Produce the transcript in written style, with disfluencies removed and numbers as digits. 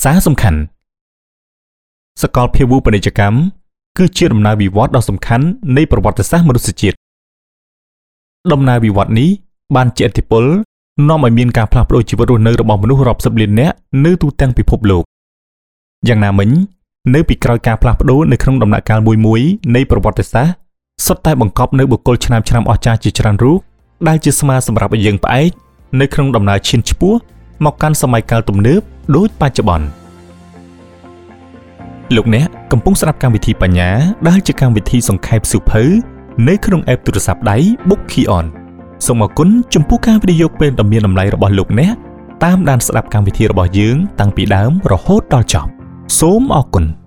សារសំខាន់សកលភាវូបនីយកម្មគឺជាដំណើរវិវត្តដ៏សំខាន់នៃប្រវត្តិសាស្ត្រមនុស្សជាតិដំណើរវិវត្តនេះបានជះឥទ្ធិពលនាំឲ្យមានការផ្លាស់ប្ដូរជីវិតរស់នៅរបស់មនុស្សរាប់សិបលាននាក់នៅទូទាំងពិភពលោកយ៉ាងណាមិញនៅពីក្រោយការផ្លាស់ប្ដូរនៅក្នុងដំណាក់កាលមួយនៃប្រវត្តិសាស្ត្រសុទ្ធតែបង្កប់នៅបុគ្គលឆ្នើមអស្ចារ្យជាច្រើនរូបដែលជាស្មាសម្រាប់ឲ្យយើងផ្អែកនៅក្នុងដំណើរឈានឆ្ពោះមកកាន់សម័យកាលទំនើបដូចបច្ចុប្បន្នលោកអ្នកកំពុងស្ដាប់កម្មវិធីបញ្ញាដែលជាកម្មវិធីសង្ខេបសៀវភៅនៅក្នុង app ទូរស័ព្ទដៃ Bookkeyon សូមអរគុណចំពោះការវិនិយោគពេលដ៏មានតម្លៃរបស់លោកអ្នកតាមដានស្ដាប់កម្មវិធីរបស់យើងតាំងពីដើមរហូតដល់ចប់សូមអរគុណ